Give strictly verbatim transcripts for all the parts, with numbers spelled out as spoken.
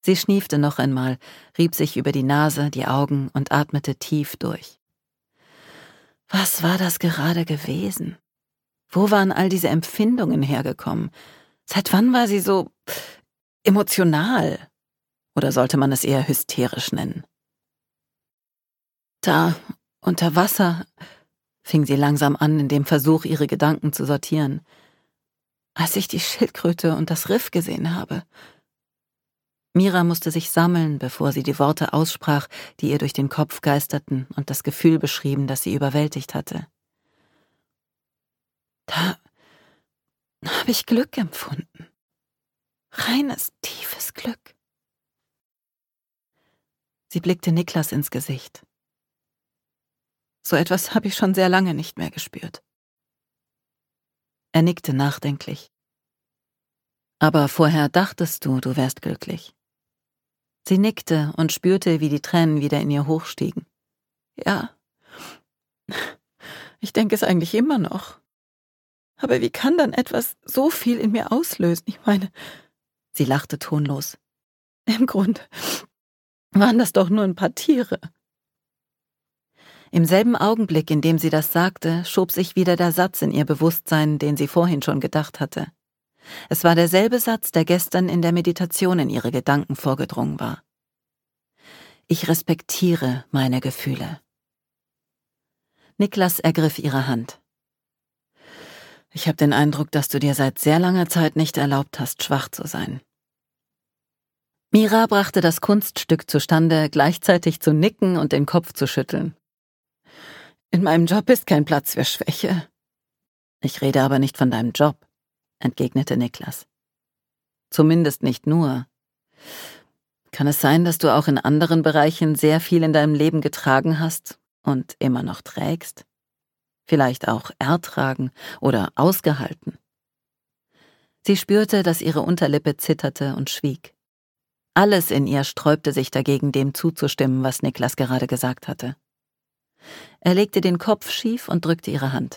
Sie schniefte noch einmal, rieb sich über die Nase, die Augen und atmete tief durch. Was war das gerade gewesen? Wo waren all diese Empfindungen hergekommen? Seit wann war sie so emotional? Oder sollte man es eher hysterisch nennen? Da, unter Wasser, fing sie langsam an, in dem Versuch, ihre Gedanken zu sortieren. Als ich die Schildkröte und das Riff gesehen habe. Mira musste sich sammeln, bevor sie die Worte aussprach, die ihr durch den Kopf geisterten und das Gefühl beschrieben, das sie überwältigt hatte. Da habe ich Glück empfunden. Reines, tiefes Glück. Sie blickte Niklas ins Gesicht. So etwas habe ich schon sehr lange nicht mehr gespürt. Er nickte nachdenklich. Aber vorher dachtest du, du wärst glücklich. Sie nickte und spürte, wie die Tränen wieder in ihr hochstiegen. Ja, ich denke es eigentlich immer noch. Aber wie kann dann etwas so viel in mir auslösen? Ich meine, sie lachte tonlos. Im Grunde waren das doch nur ein paar Tiere. Im selben Augenblick, in dem sie das sagte, schob sich wieder der Satz in ihr Bewusstsein, den sie vorhin schon gedacht hatte. Es war derselbe Satz, der gestern in der Meditation in ihre Gedanken vorgedrungen war. Ich respektiere meine Gefühle. Niklas ergriff ihre Hand. Ich habe den Eindruck, dass du dir seit sehr langer Zeit nicht erlaubt hast, schwach zu sein. Mira brachte das Kunststück zustande, gleichzeitig zu nicken und den Kopf zu schütteln. In meinem Job ist kein Platz für Schwäche. Ich rede aber nicht von deinem Job, entgegnete Niklas. Zumindest nicht nur. Kann es sein, dass du auch in anderen Bereichen sehr viel in deinem Leben getragen hast und immer noch trägst? Vielleicht auch ertragen oder ausgehalten? Sie spürte, dass ihre Unterlippe zitterte und schwieg. Alles in ihr sträubte sich dagegen, dem zuzustimmen, was Niklas gerade gesagt hatte. Er legte den Kopf schief und drückte ihre Hand.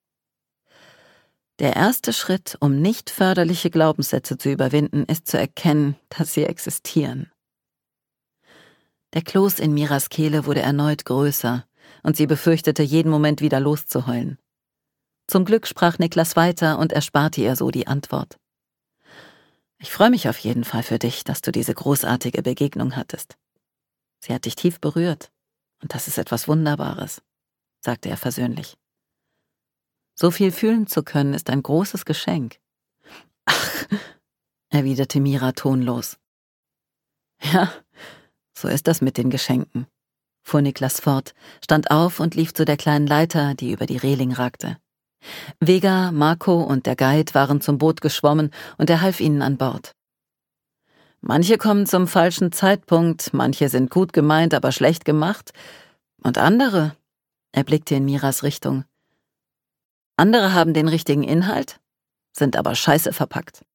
Der erste Schritt, um nicht förderliche Glaubenssätze zu überwinden, ist zu erkennen, dass sie existieren. Der Kloß in Miras Kehle wurde erneut größer und sie befürchtete, jeden Moment wieder loszuheulen. Zum Glück sprach Niklas weiter und ersparte ihr so die Antwort. Ich freue mich auf jeden Fall für dich, dass du diese großartige Begegnung hattest. Sie hat dich tief berührt und das ist etwas Wunderbares, sagte er versöhnlich. So viel fühlen zu können, ist ein großes Geschenk. Ach, erwiderte Mira tonlos. Ja, so ist das mit den Geschenken, fuhr Niklas fort, stand auf und lief zu der kleinen Leiter, die über die Reling ragte. Vega, Marco und der Guide waren zum Boot geschwommen und er half ihnen an Bord. Manche kommen zum falschen Zeitpunkt, manche sind gut gemeint, aber schlecht gemacht. Und andere, er blickte in Miras Richtung, andere haben den richtigen Inhalt, sind aber scheiße verpackt.